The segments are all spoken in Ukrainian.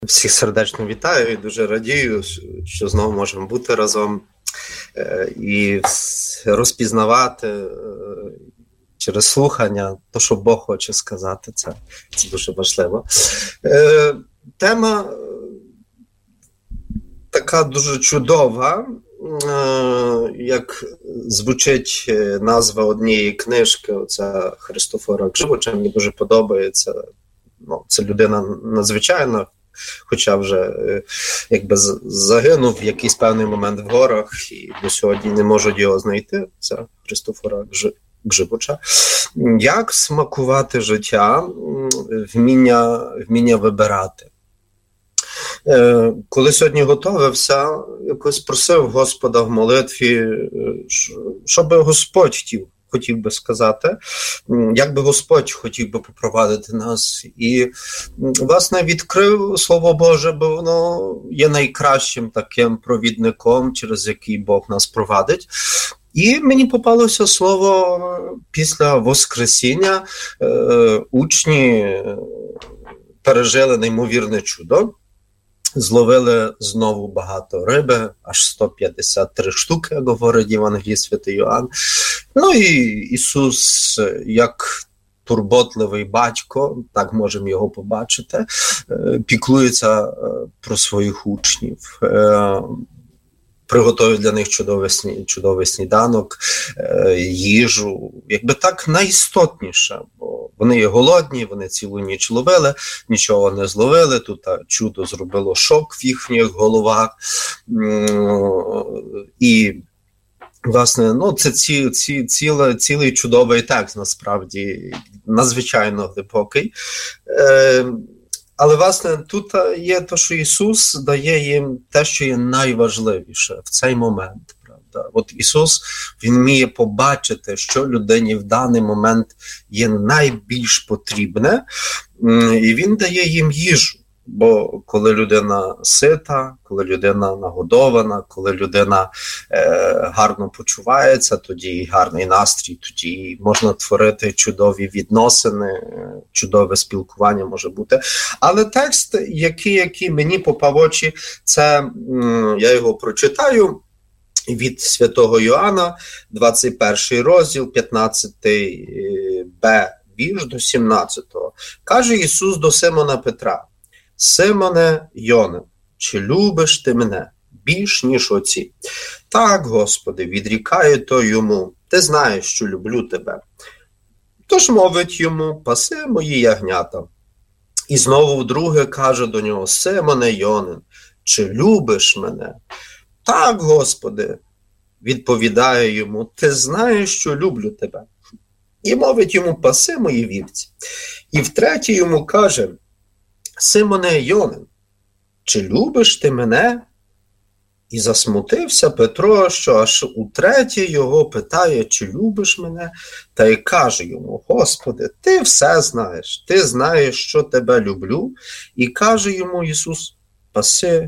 Всіх сердечно вітаю і дуже радію, що знову можемо бути разом і розпізнавати через слухання те, що Бог хоче сказати. Це дуже важливо. Тема така дуже чудова, як звучить назва однієї книжки, оця Христофора Гжибуча, мені дуже подобається. Це людина надзвичайна, хоча вже якби загинув в якийсь певний момент в горах і до сьогодні не можуть його знайти. Це Христофора Гжибуча. Як смакувати життя, вміння вибирати. Коли сьогодні готувався, якось просив Господа в молитві, щоб Господь хотів би сказати, як би Господь хотів би попровадити нас. І, власне, відкрив Слово Боже, бо воно є найкращим таким провідником, через який Бог нас провадить. І мені попалося слово після Воскресіння. Учні пережили неймовірне чудо. Зловили знову багато риби, аж 153 штуки, як говорить Євангелій Святий Йоанн. Ну і Ісус, як турботливий батько, так можемо його побачити, піклується про своїх учнів, приготує для них чудовий сніданок, їжу, якби так найістотніше, бо вони є голодні, вони цілу ніч ловили, нічого не зловили, тут чудо зробило шок в їхніх головах, і власне, це цілий чудовий текст, насправді, надзвичайно глибокий. Але, власне, тут є те, що Ісус дає їм те, що є найважливіше в цей момент. Правда? От Ісус, Він вміє побачити, що людині в даний момент є найбільш потрібне, і Він дає їм їжу. Бо коли людина сита, коли людина нагодована, коли людина гарно почувається, тоді гарний настрій, тоді можна творити чудові відносини, чудове спілкування може бути. Але текст, який мені попав в очі, це, я його прочитаю, від Святого Йоанна, 21 розділ, 15b вірш до 17. Каже Ісус до Симона Петра: «Симоне Йоне, чи любиш ти мене більш, ніж оці?» «Так, Господи», – відрікає той йому, «ти знаєш, що люблю тебе». Тож мовить йому: «Паси мої ягнята». І знову вдруге каже до нього: «Симоне Йоне, чи любиш мене?» «Так, Господи», – відповідає йому, «ти знаєш, що люблю тебе». І мовить йому: «Паси мої вівці». І втретє йому каже: «Симоне Йоне, чи любиш ти мене?» І засмутився Петро, що аж утретє його питає: «Чи любиш мене?» Та й каже йому: «Господи, ти все знаєш, ти знаєш, що тебе люблю». І каже йому Ісус: «Паси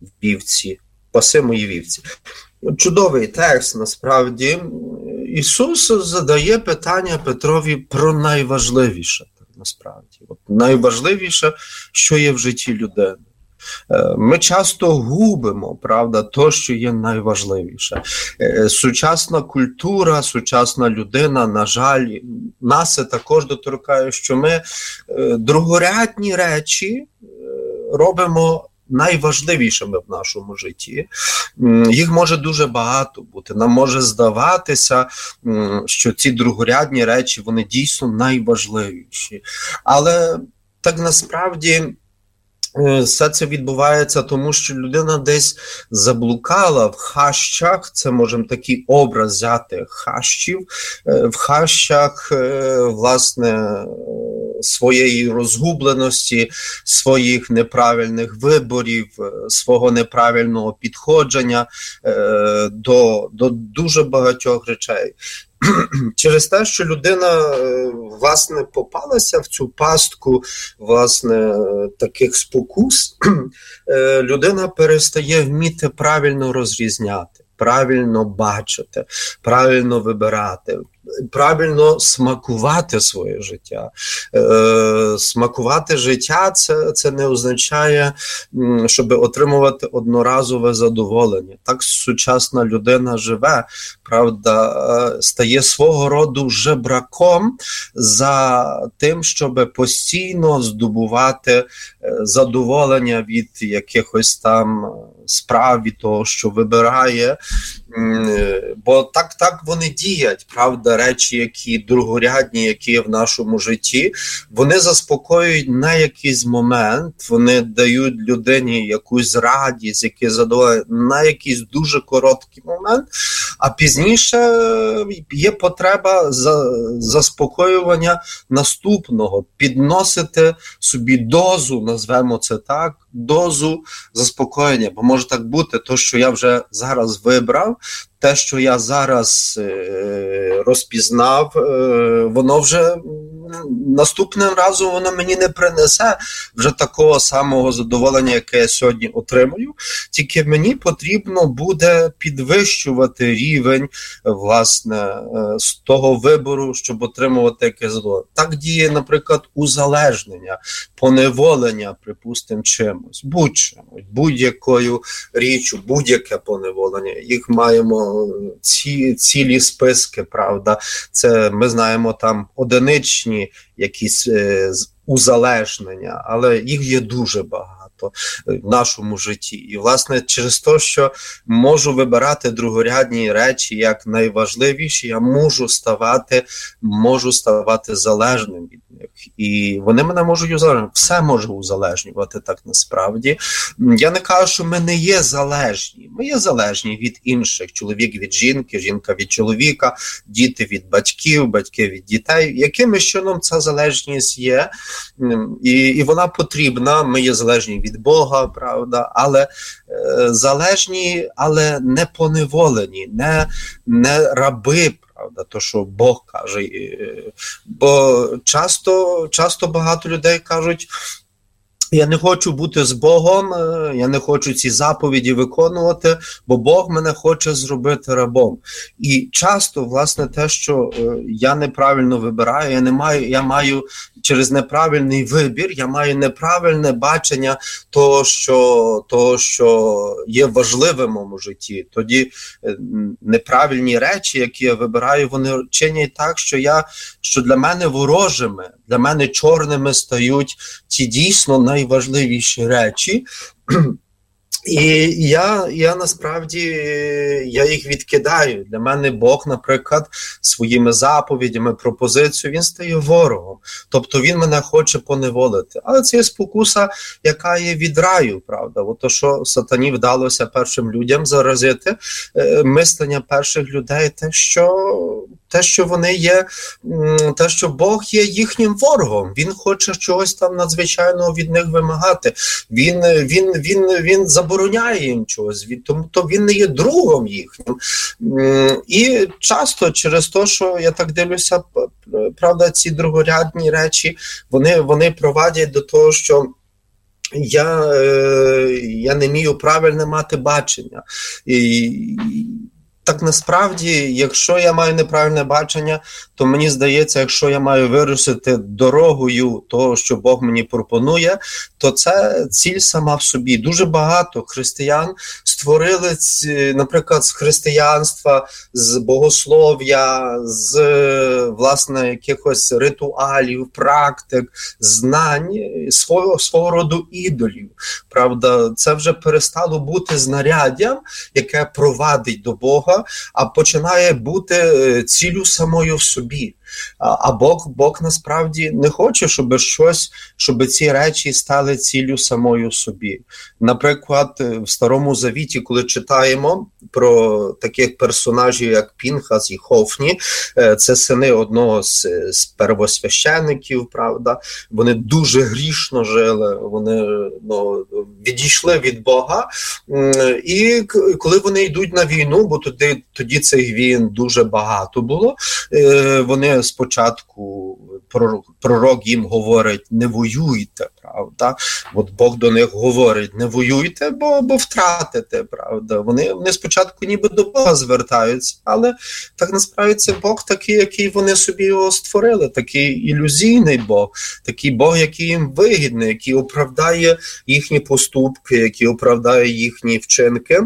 мої вівці». Чудовий текст, насправді. Ісус задає питання Петрові про найважливіше. Насправді, найважливіше, що є в житті людини. Ми часто губимо, правда, то, що є найважливіше. Сучасна культура, сучасна людина, на жаль, нас це також доторкає, що ми другорядні речі робимо найважливішими в нашому житті. Їх може дуже багато бути. Нам може здаватися, що ці другорядні речі, вони дійсно найважливіші. Але так насправді все це відбувається тому, що людина десь заблукала в хащах, це можемо такий образ взяти хащів, в хащах, власне, своєї розгубленості, своїх неправильних виборів, свого неправильного підходження до дуже багатьох речей. Через те, що людина, власне, попалася в цю пастку, власне, таких спокус, людина перестає вміти правильно розрізняти. правильно бачити, правильно вибирати, правильно смакувати своє життя. Смакувати життя – це не означає, щоб отримувати одноразове задоволення. Так сучасна людина живе, правда, стає свого роду жебраком за тим, щоб постійно здобувати задоволення від якихось там справ, від того, що вибирає. Бо так вони діють, правда, речі, які другорядні, які є в нашому житті, вони заспокоюють на якийсь момент, вони дають людині якусь радість, якесь задоволення на якийсь дуже короткий момент, а пізніше є потреба заспокоювання наступного, підносити собі дозу, назвемо це так, дозу заспокоєння, бо може так бути, то, що я вже зараз вибрав, те, що я зараз розпізнав, воно вже наступним разом воно мені не принесе вже такого самого задоволення, яке я сьогодні отримую, тільки мені потрібно буде підвищувати рівень, власне, з того вибору, щоб отримувати якесь задоволення. Так діє, наприклад, узалежнення, поневолення, припустимо, чимось, будь-чимось, будь-якою річчю, будь-яке поневолення. Їх маємо цілі списки, правда. Це, ми знаємо, там одиничні якісь узалежнення, але їх є дуже багато в нашому житті. І, власне, через те, що можу вибирати другорядні речі як найважливіші, я можу ставати залежним від них. І вони мене можуть узалежнювати. Все може узалежнювати так насправді. Я не кажу, що ми не є залежні. Ми є залежні від інших. Чоловік від жінки, жінка від чоловіка, діти від батьків, батьки від дітей. Яким чином ця залежність є? І вона потрібна. Ми є залежні від Бога, правда, але залежні, але не поневолені, не раби, правда, то, що Бог каже. Бо часто багато людей кажуть, я не хочу бути з Богом, я не хочу ці заповіді виконувати, бо Бог мене хоче зробити рабом. І часто, власне, те, що я неправильно вибираю, я маю через неправильний вибір, я маю неправильне бачення того, що є важливим в моєму житті. Тоді неправильні речі, які я вибираю, вони чинять так, що для мене ворожими, для мене чорними стають ті дійсно найважливіші речі. І я насправді їх відкидаю. Для мене Бог, наприклад, своїми заповідями, пропозицією, він стає ворогом. Тобто він мене хоче поневолити. Але це є спокуса, яка є від раю, правда. Ото що сатані вдалося першим людям заразити, мислення перших людей, те, що вони є, те, що Бог є їхнім ворогом. Він хоче чогось там надзвичайного від них вимагати. Він забороняє їм чогось, тому він не є другом їхнім. І часто через те, що я так дивлюся, правда, ці другорядні речі, вони провадять до того, що я не вмію правильно мати бачення. Так насправді, якщо я маю неправильне бачення, то мені здається, якщо я маю вирушити дорогою того, що Бог мені пропонує, то це ціль сама в собі. Дуже багато християн створили, наприклад, з християнства, з богослов'я, з, власне, якихось ритуалів, практик, знань, свого роду ідолів. Правда, це вже перестало бути знаряддям, яке провадить до Бога, а починає бути ціллю самою в собі. А Бог насправді не хоче, щоб ці речі стали ціллю самою в собі. Наприклад, в Старому Завіті, коли читаємо про таких персонажів, як Пінхас і Хофні, це сини одного з первосвящеників, правда, вони дуже грішно жили, вони відійшли від Бога, і коли вони йдуть на війну, бо тоді цих війн дуже багато було, вони спочатку пророк їм говорить: не воюйте, правда? От Бог до них говорить: не воюйте, бо втратите, правда? Вони спочатку ніби до Бога звертаються, але так насправді це Бог такий, який вони собі його створили, такий ілюзійний Бог, такий Бог, який їм вигідний, який оправдає їхні поступки, який оправдає їхні вчинки.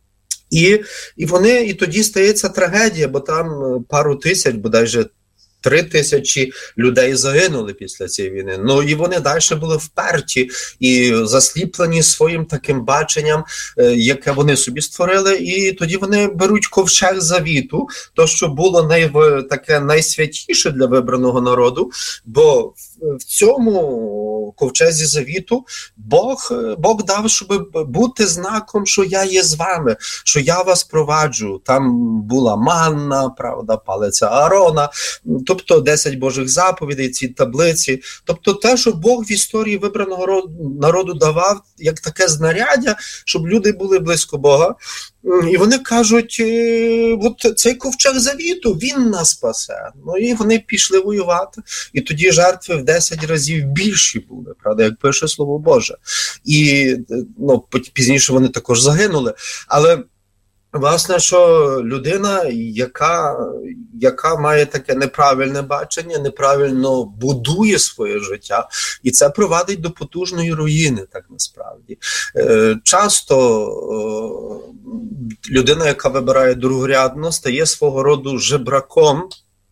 І тоді стається трагедія, бо там пару тисяч, бодайже 3000 людей загинули після цієї війни. Ну і вони далі були вперті і засліплені своїм таким баченням, яке вони собі створили. І тоді вони беруть ковчег завіту, то, що було таке найсвятіше для вибраного народу, бо в цьому ковчезі завіту Бог дав, щоб бути знаком, що я є з вами, що я вас проваджу. Там була манна, правда, палиця Аарона, тобто 10 Божих заповідей, ці таблиці. Тобто те, що Бог в історії вибраного народу давав, як таке знаряддя, щоб люди були близько Бога. І вони кажуть: от цей ковчег завіту, він нас спасе. Ну і вони пішли воювати. І тоді жертви в 10 разів більші були, правда, як пише Слово Боже. І пізніше вони також загинули. Але власне, що людина, яка має таке неправильне бачення, неправильно будує своє життя, і це провадить до потужної руїни, так насправді. Часто людина, яка вибирає другорядно, стає свого роду жебраком.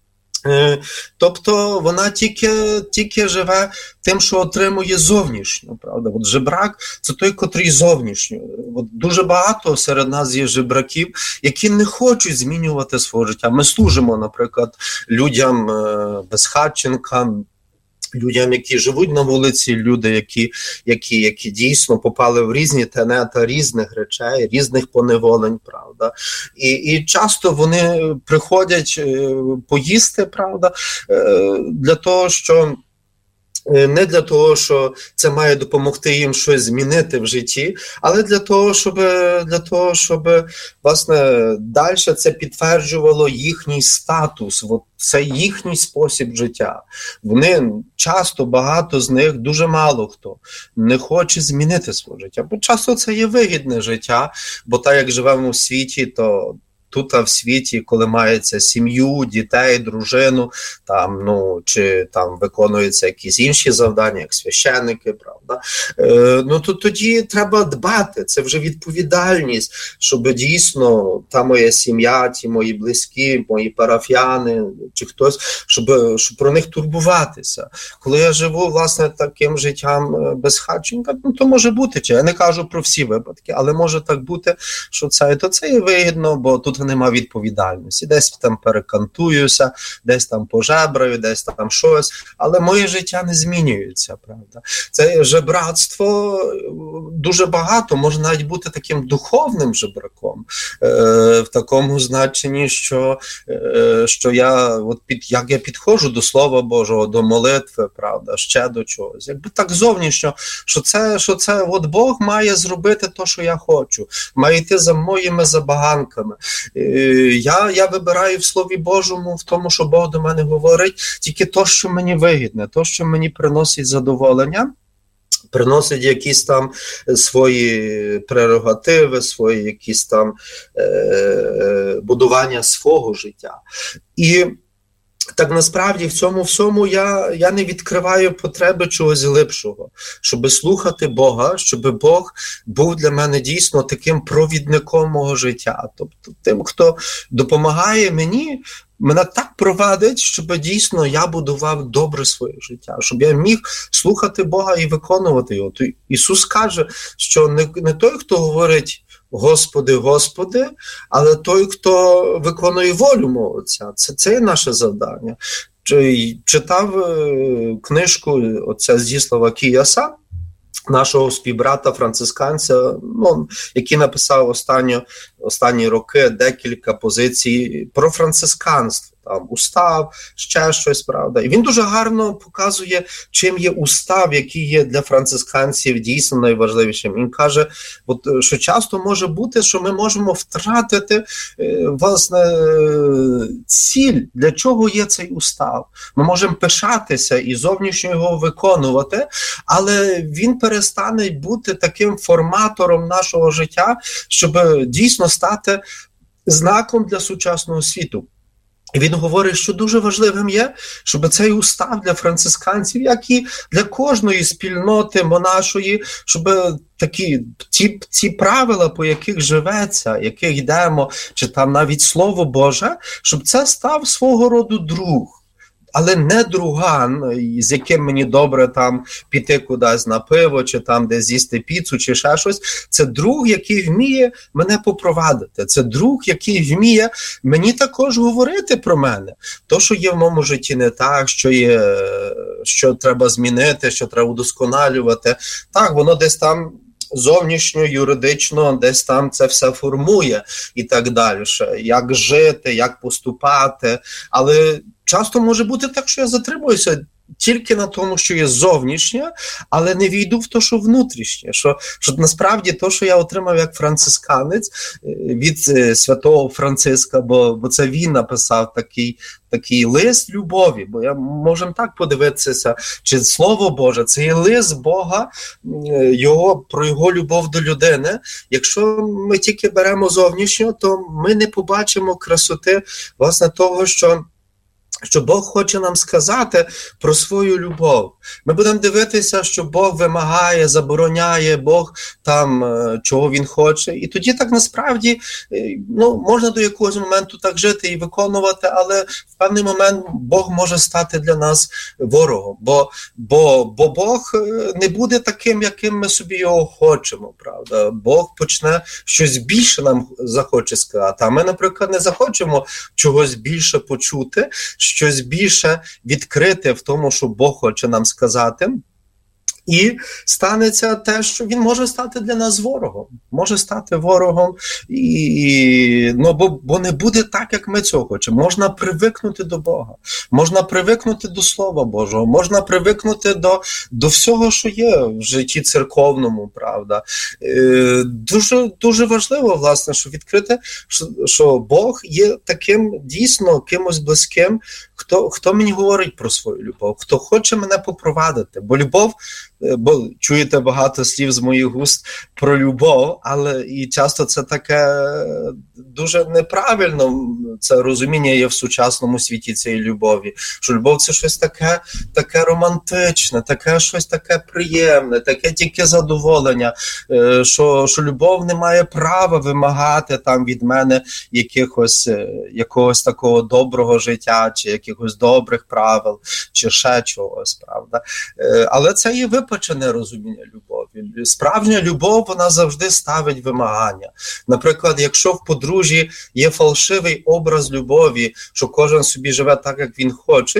Тобто вона тільки живе тим, що отримує зовнішньо, правда? От жебрак – це той, котрий зовнішньо. От дуже багато серед нас є жебраків, які не хочуть змінювати своє життя. Ми служимо, наприклад, людям безхатченкам, людям, які живуть на вулиці, люди, які дійсно попали в різні тенета різних речей, різних поневолень, правда. І часто вони приходять поїсти, правда, для того, що не для того, що це має допомогти їм щось змінити в житті, але для того, щоб власне, далі це підтверджувало їхній статус, це їхній спосіб життя. Вони часто, багато з них, дуже мало хто не хоче змінити своє життя, бо часто це є вигідне життя, бо так як живемо в світі, то тут в світі, коли мається сім'ю, дітей, дружину, чи виконуються якісь інші завдання, як священники, правда, то тоді треба дбати, це вже відповідальність, щоб дійсно та моя сім'я, ті мої близькі, мої парафіяни, чи хтось, щоб про них турбуватися. Коли я живу, власне, таким життям безхатченка, то може бути, я не кажу про всі випадки, але може так бути, що це є вигідно, бо тут нема відповідальності. Десь там перекантуюся, десь там пожебраю, десь там щось, але моє життя не змінюється, правда. Це жебратство дуже багато, може навіть бути таким духовним жебраком, в такому значенні, що як я підходжу до Слова Божого, до молитви, правда, ще до чогось. Якби так зовнішньо, що це от Бог має зробити те, що я хочу, має йти за моїми забаганками. Я вибираю в Слові Божому, в тому, що Бог до мене говорить, тільки те, що мені вигідне, те, що мені приносить задоволення, приносить якісь там свої прерогативи, свої якісь там будування свого життя. І так насправді в цьому всьому я не відкриваю потреби чогось глибшого, щоб слухати Бога, щоб Бог був для мене дійсно таким провідником мого життя. Тобто тим, хто допомагає мені, мене так провадить, щоб дійсно я будував добре своє життя, щоб я міг слухати Бога і виконувати його. То Ісус каже, що не той, хто говорить «Господи, Господи», але той, хто виконує волю мого Отця. Це є наше завдання. Читав книжку отця Здіслава Кіяса, нашого співбрата францисканця, який написав останні роки декілька позицій про францисканство. Там устав, ще щось, правда. І він дуже гарно показує, чим є устав, який є для францисканців дійсно найважливішим. Він каже, що часто може бути, що ми можемо втратити, власне, ціль, для чого є цей устав. Ми можемо пишатися і зовнішньо його виконувати, але він перестане бути таким форматором нашого життя, щоб дійсно стати знаком для сучасного світу. І він говорить, що дуже важливим є, щоб цей устав для францисканців, як і для кожної спільноти монашої, щоб ті правила, по яких живеться, яких йдемо, чи там навіть Слово Боже, щоб це став свого роду друг. Але не друган, з яким мені добре там піти кудись на пиво, чи там десь з'їсти піцу, чи ще щось. Це друг, який вміє мене попровадити. Це друг, який вміє мені також говорити про мене. То, що є в моєму житті не так, що треба змінити, що треба удосконалювати. Так, воно десь там зовнішньо, юридично, десь там це все формує і так далі. Як жити, як поступати. Але часто може бути так, що я затримуюся тільки на тому, що є зовнішнє, але не війду в те, що внутрішнє. Що насправді то, що я отримав як францисканець від святого Франциска, бо це він написав такий лист любові, бо я можемо так подивитися, чи Слово Боже, це є лист Бога, про його любов до людини. Якщо ми тільки беремо зовнішнього, то ми не побачимо красоти, власне, того, що Бог хоче нам сказати про свою любов. Ми будемо дивитися, що Бог вимагає, забороняє, Бог там, чого Він хоче. І тоді так насправді, можна до якогось моменту так жити і виконувати, але в певний момент Бог може стати для нас ворогом. Бо Бог не буде таким, яким ми собі його хочемо, правда? Бог почне щось більше нам захоче сказати. А ми, наприклад, не захочемо чогось більше почути, щось більше відкрити в тому, що Бог хоче нам сказати. І станеться те, що він може стати для нас ворогом. Може стати ворогом, бо не буде так, як ми цього хочемо. Можна привикнути до Бога, можна привикнути до Слова Божого, можна привикнути до всього, що є в житті церковному, правда. Дуже, дуже важливо, власне, що відкрити, що Бог є таким дійсно кимось близьким, хто мені говорить про свою любов, хто хоче мене попровадити. Бо любов, бо чуєте багато слів з моїх уст про любов, але і часто це таке дуже неправильно, це розуміння є в сучасному світі цієї любові, що любов це щось таке романтичне, таке щось таке приємне, таке тільки задоволення, що любов не має права вимагати там від мене якогось такого доброго життя, чи якихось добрих правил, чи ще чогось, правда. Але це є випачене розуміння любові. Справжня любов, вона завжди ставить вимагання. Наприклад, якщо в подружжі є фальшивий образ любові, що кожен собі живе так, як він хоче,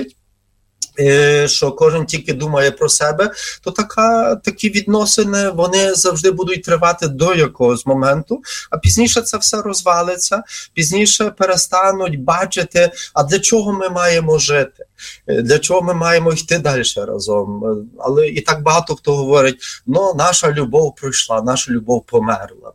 що кожен тільки думає про себе, то такі відносини, вони завжди будуть тривати до якогось моменту, а пізніше це все розвалиться, пізніше перестануть бачити, а для чого ми маємо жити, для чого ми маємо йти далі разом. Але і так багато хто говорить, наша любов пройшла, наша любов померла.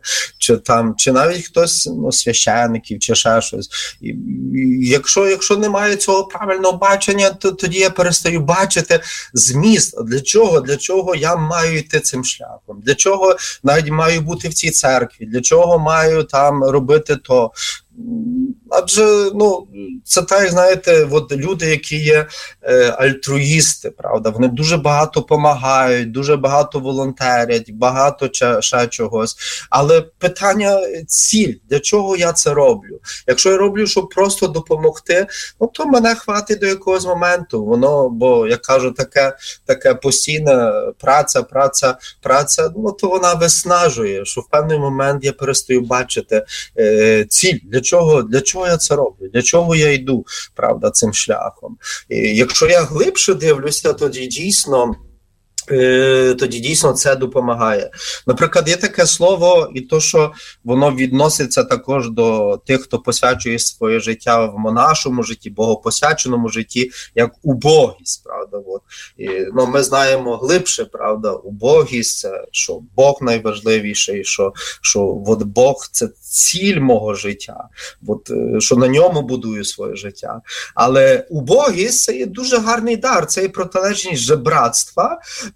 Чи навіть хтось, священників, чи ще щось. І якщо немає цього правильного бачення, то тоді я перестаю бачити зміст. Для чого я маю йти цим шляхом? Для чого навіть маю бути в цій церкві? Для чого маю там робити то? Адже, це так, знаєте, люди, які є альтруїсти, правда, вони дуже багато допомагають, дуже багато волонтерять, багато ще чогось. Але питання ціль, для чого я це роблю? Якщо я роблю, щоб просто допомогти, то мене хватить до якогось моменту. Бо, як кажу, таке постійна праця, то вона виснажує, що в певний момент я перестаю бачити ціль, для чого я це роблю, для чого я йду, правда, цим шляхом. І якщо я глибше дивлюся, тоді дійсно тоді дійсно це допомагає. Наприклад, є таке слово, і то, що воно відноситься також до тих, хто посвячує своє життя в монашому житті, богопосвяченому житті, як убогість, правда. От. І, ми знаємо глибше, правда, убогість, це, що Бог найважливіший, що от Бог – це ціль мого життя, от, що на ньому будую своє життя. Але убогість – це є дуже гарний дар, це є протилежність жебратства,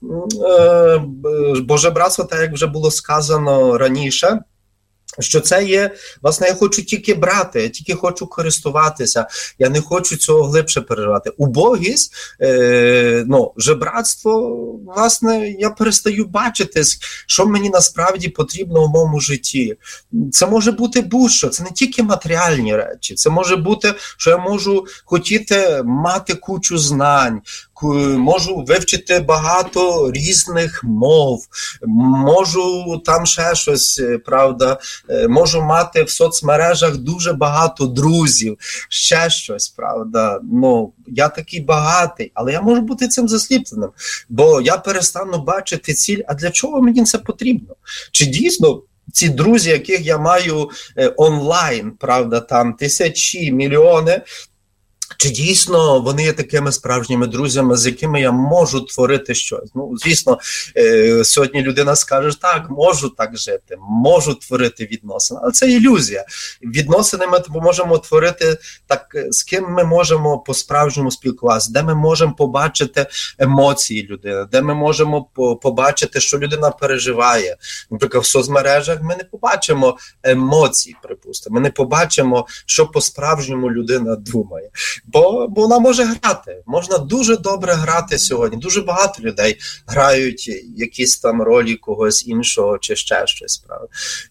бо жебратство, так як вже було сказано раніше, що це є, власне, я хочу тільки брати, я тільки хочу користуватися, я не хочу цього глибше переживати. Убогість, жебратство, власне, я перестаю бачити, що мені насправді потрібно в моєму житті. Це може бути будь-що, це не тільки матеріальні речі, це може бути, що я можу хотіти мати кучу знань, можу вивчити багато різних мов, можу там ще щось, правда, можу мати в соцмережах дуже багато друзів, ще щось, правда, я такий багатий, але я можу бути цим засліпленим, бо я перестану бачити ціль, а для чого мені це потрібно? Чи дійсно ці друзі, яких я маю онлайн, правда, там тисячі, мільйони, чи дійсно вони є такими справжніми друзями, з якими я можу творити щось? Звісно, сьогодні людина скаже, так, можу так жити, можу творити відносини, але це ілюзія. Відносини ми можемо творити так, з ким ми можемо по-справжньому спілкуватися, де ми можемо побачити емоції людини, де ми можемо побачити, що людина переживає. Наприклад, в соцмережах ми не побачимо емоцій, припустимо, ми не побачимо, що по-справжньому людина думає. Бо вона може грати, можна дуже добре грати сьогодні, дуже багато людей грають якісь там ролі когось іншого чи ще щось, правда.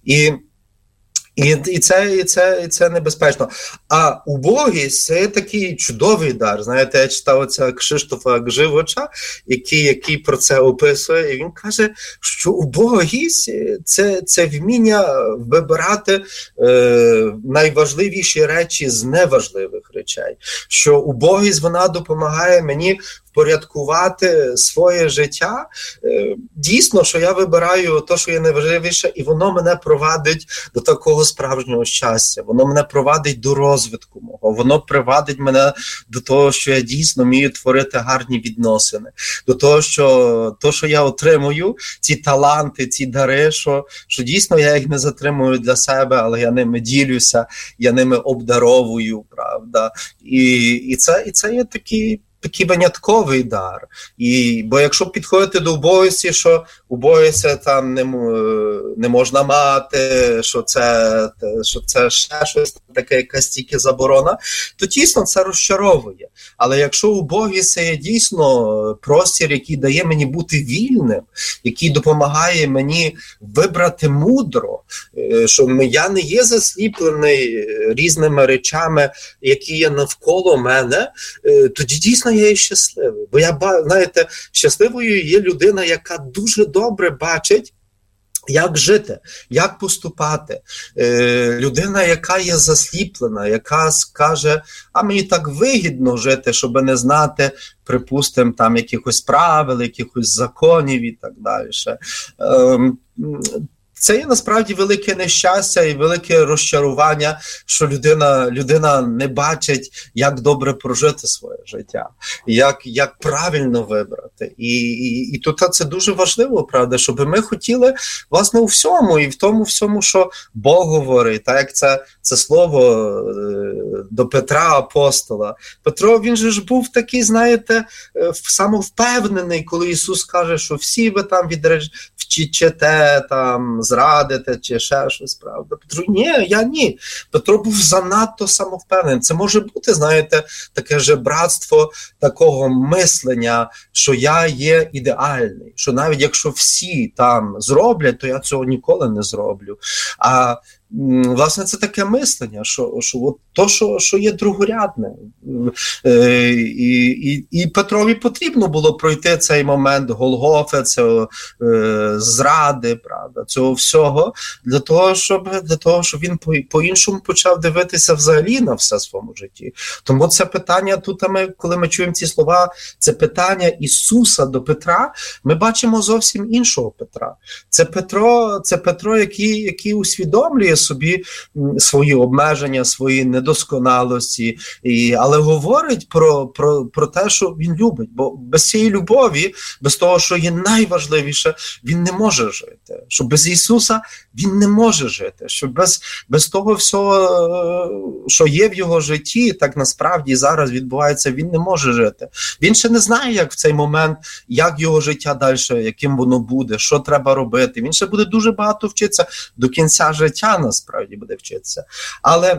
І це небезпечно. А убогість – це такий чудовий дар. Знаєте, я читав оця Кшиштофа Гживоча, який про це описує, і він каже, що убогість – це вміння вибирати найважливіші речі з неважливих речей. Що убогість, вона допомагає мені впорядкувати своє життя. Дійсно, що я вибираю те, що є найважливіше, і воно мене провадить до такого справжнього щастя. Воно мене провадить до розвитку мого. Воно привадить мене до того, що я дійсно вмію творити гарні відносини. До того, що я отримую, ці таланти, ці дари, що дійсно я їх не затримую для себе, але я ними ділюся, я ними обдаровую, правда. І це є такий винятковий дар. Бо якщо підходити до убогості, що убогість там не можна мати, що це ще щось таке, якась тільки заборона, то дійсно це розчаровує. Але якщо убогість це є дійсно простір, який дає мені бути вільним, який допомагає мені вибрати мудро, що я не є засліплений різними речами, які є навколо мене, тоді дійсно я є щасливий. Бо знаєте, щасливою є людина, яка дуже добре бачить, як жити, як поступати. Людина, яка є засліплена, яка скаже, а мені так вигідно жити, щоб не знати, припустимо, там якихось правил, якихось законів і так далі. Це є насправді велике нещастя і велике розчарування, що людина не бачить, як добре прожити своє життя, як правильно вибрати. І тут це дуже важливо, правда, щоб ми хотіли, власне, у всьому, і в тому всьому, що Бог говорить, так як це слово до Петра апостола. Петро, він же ж був такий, знаєте, самовпевнений, коли Ісус каже, що всі ви там вчите, там, зрадите, чи ще щось, правда. Петро, ні. Петро був занадто самовпевненим. Це може бути, знаєте, таке жебратство такого мислення, що я є ідеальний, що навіть якщо всі там зроблять, то я цього ніколи не зроблю. А власне, це таке мислення, що от то, що є другорядне. І Петрові потрібно було пройти цей момент Голгофи, цього зради, правда, цього всього, для того, щоб він по-іншому почав дивитися взагалі на все в своєму житті. Тому це питання, тут коли ми чуємо ці слова, це питання Ісуса до Петра, ми бачимо зовсім іншого Петра. Це Петро, який усвідомлює собі свої обмеження, свої недосконалості, але говорить про те, що він любить. Бо без цієї любові, без того, що є найважливіше, він не може жити. Що без Ісуса він не може жити. Що без того всього, що є в його житті, так насправді зараз відбувається, він не може жити. Він ще не знає, як в цей момент, як його життя далі, яким воно буде, що треба робити. Він ще буде дуже багато вчитися, до кінця життя насправді буде вчитися. Але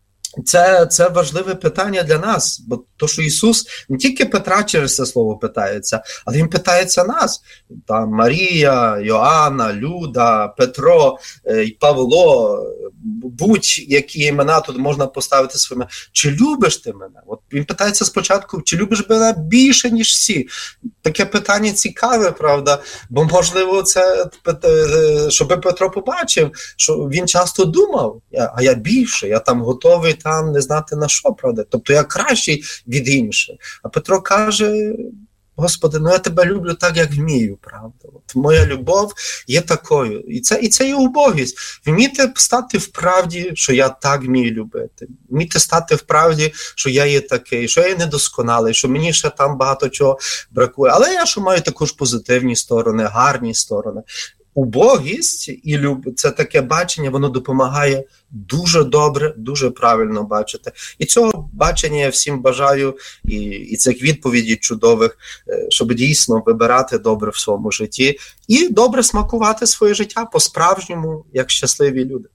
це важливе питання для нас, бо то, що Ісус не тільки Петра через це слово питається, але Він питається нас. Там Марія, Йоанна, Люда, Петро, Павло, будь-які імена тут можна поставити своїми. Чи любиш ти мене? От він питається спочатку, чи любиш мене більше, ніж всі? Таке питання цікаве, правда, бо, можливо, це, щоб Петро побачив, що він часто думав, а я більше, я там готовий там не знати на що, правда, тобто я кращий від інших. А Петро каже: Господи, я тебе люблю так, як вмію, правда. От моя любов є такою. І це є убогість. Вміти стати в правді, що я так вмію любити. Вміти стати в правді, що я є такий, що я є недосконалий, що мені ще там багато чого бракує. Але я що маю також позитивні сторони, гарні сторони. Убогість і це таке бачення, воно допомагає дуже добре, дуже правильно бачити. І цього бачення я всім бажаю, і цих відповідей чудових, щоб дійсно вибирати добре в своєму житті і добре смакувати своє життя по-справжньому, як щасливі люди.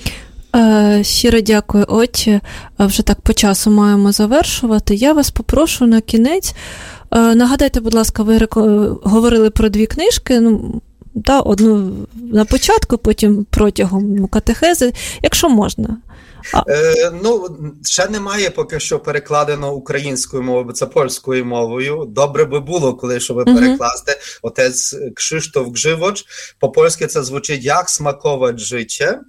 Щиро дякую, отче. Вже так по часу маємо завершувати. Я вас попрошу на кінець. Нагадайте, будь ласка, ви говорили про 2 книжки, одну на початку, потім протягом катехези, якщо можна. Ще немає поки що перекладено українською мовою, бо це польською мовою. Добре би було, коли, щоб перекласти. Отець Krzysztof Grzywocz. По-польськи це звучить як «смаковать життя».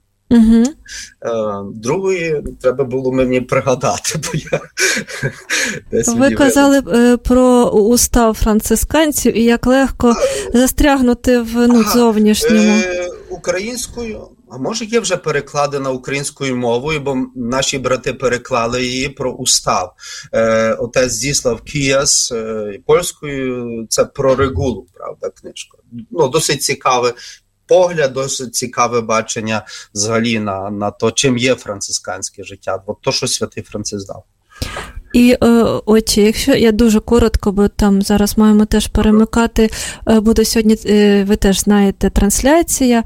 Другої треба було мені пригадати, бо я десь ви казали про устав францисканців і як легко застрягнути в зовнішньому. Українською, а може є вже перекладена українською мовою, бо наші брати переклали її про устав. Отець Зіслав Кіяс, польською це про регулу, правда, книжка. Досить цікаве погляд, досить цікаве бачення взагалі на то, чим є францисканське життя. От то, що святий Франциск дав. І, отче, якщо я дуже коротко, бо там зараз маємо теж перемикати, буде сьогодні, ви теж знаєте, трансляція,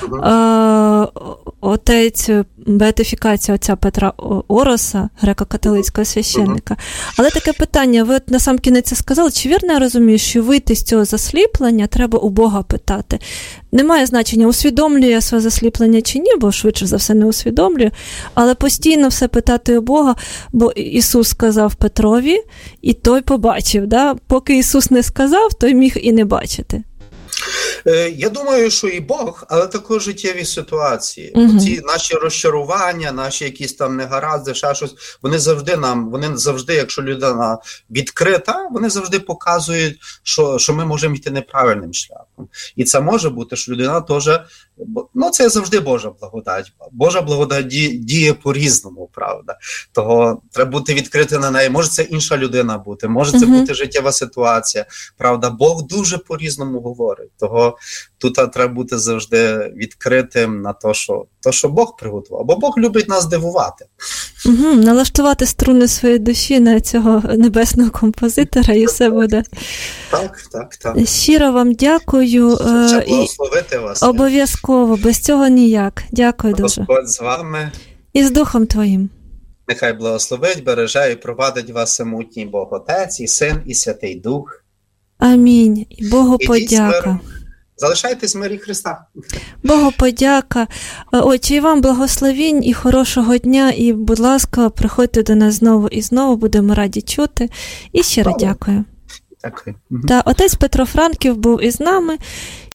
отець, беатифікація отця Петра Ороса, греко-католицького священника. Але таке питання, ви на сам кінець сказали, чи вірно я розумію, що вийти з цього засліплення треба у Бога питати? Немає значення, усвідомлюю я своє засліплення чи ні, бо швидше за все не усвідомлюю, але постійно все питати у Бога, бо Ісус сказав Петрові, і той побачив. Да? Поки Ісус не сказав, той міг і не бачити. Я думаю, що і Бог, але також життєві ситуації. Ці наші розчарування, наші якісь там негаразди, ще щось, вони завжди, якщо людина відкрита, вони завжди показують, що ми можемо йти неправильним шляхом. І це може бути, що людина теж, це завжди Божа благодать. Божа благодать діє по-різному, правда. Того треба бути відкритим на неї. Може це інша людина бути, може це бути життєва ситуація, правда. Бог дуже по-різному говорить. Того тут треба бути завжди відкритим на те, що Бог приготував. Бо Бог любить нас дивувати. Налаштувати струни своєї душі на цього небесного композитора і все буде. Так. Щиро вам дякую. Благословити вас. Обов'язково, без цього ніяк. Дякую дуже. Господь з вами. І з Духом Твоїм. Нехай благословить, береже і провадить вас самотній Бог Отець, і Син, і Святий Дух. Амінь. І Богу подяка. залишайтесь в мирі Христа. Богу подяка. Отче, і вам благословінь і хорошого дня, і, будь ласка, приходьте до нас знову і знову, будемо раді чути. І щиро дякую. Дякую. Та отець Петро Франків був із нами.